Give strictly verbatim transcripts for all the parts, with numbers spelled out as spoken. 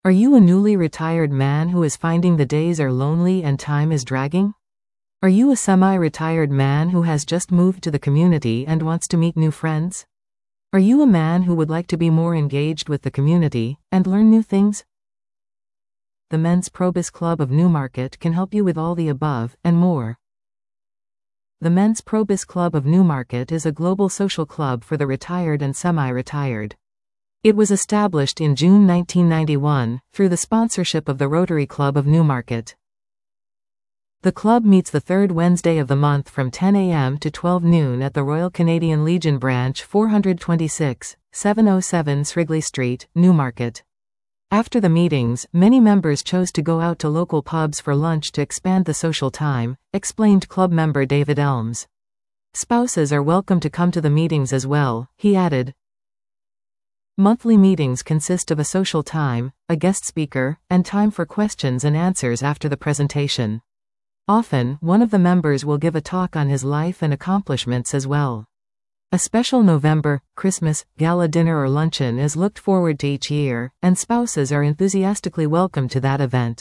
Are you a newly retired man who is finding the days are lonely and time is dragging? Are you a semi-retired man who has just moved to the community and wants to meet new friends? Are you a man who would like to be more engaged with the community and learn new things? The Men's Probus Club of Newmarket can help you with all the above and more. The Men's Probus Club of Newmarket is a global social club for the retired and semi-retired. It was established in June nineteen ninety-one through the sponsorship of the Rotary Club of Newmarket. The club meets the third Wednesday of the month from ten a m to twelve noon at the Royal Canadian Legion Branch, four twenty-six, seven oh seven Srigley Street, Newmarket. After the meetings, many members chose to go out to local pubs for lunch to expand the social time, explained club member David Elms. Spouses are welcome to come to the meetings as well, he added. Monthly meetings consist of a social time, a guest speaker, and time for questions and answers after the presentation. Often, one of the members will give a talk on his life and accomplishments as well. A special November, Christmas, gala dinner or luncheon is looked forward to each year, and spouses are enthusiastically welcome to that event.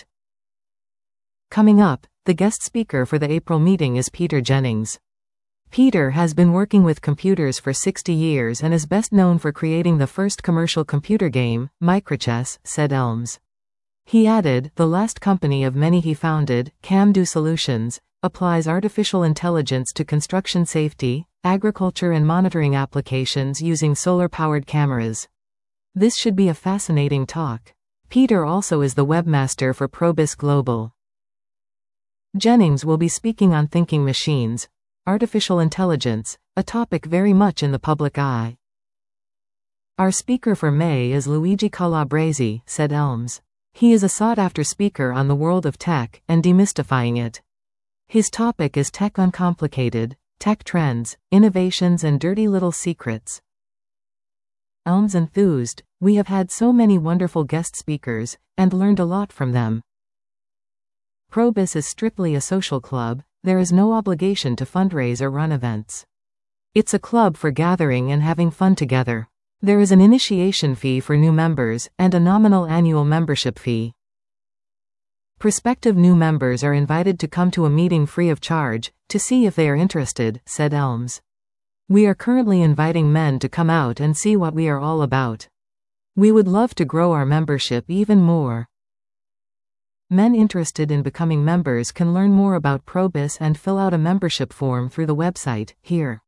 Coming up, the guest speaker for the April meeting is Peter Jennings. Peter has been working with computers for sixty years and is best known for creating the first commercial computer game, Microchess, said Elms. He added, the last company of many he founded, Camdo Solutions, applies artificial intelligence to construction safety, agriculture and monitoring applications using solar-powered cameras. This should be a fascinating talk. Peter also is the webmaster for Probus Global. Jennings will be speaking on thinking machines, artificial intelligence, a topic very much in the public eye. Our speaker for May is Luigi Calabresi, said Elms. He is a sought-after speaker on the world of tech and demystifying it. His topic is Tech Uncomplicated, Tech Trends, Innovations and Dirty Little Secrets. Elms enthused, we have had so many wonderful guest speakers, and learned a lot from them. Probus is strictly a social club, there is no obligation to fundraise or run events. It's a club for gathering and having fun together. There is an initiation fee for new members, and a nominal annual membership fee. Prospective new members are invited to come to a meeting free of charge, to see if they are interested, said Elms. We are currently inviting men to come out and see what we are all about. We would love to grow our membership even more. Men interested in becoming members can learn more about Probus and fill out a membership form through the website, here.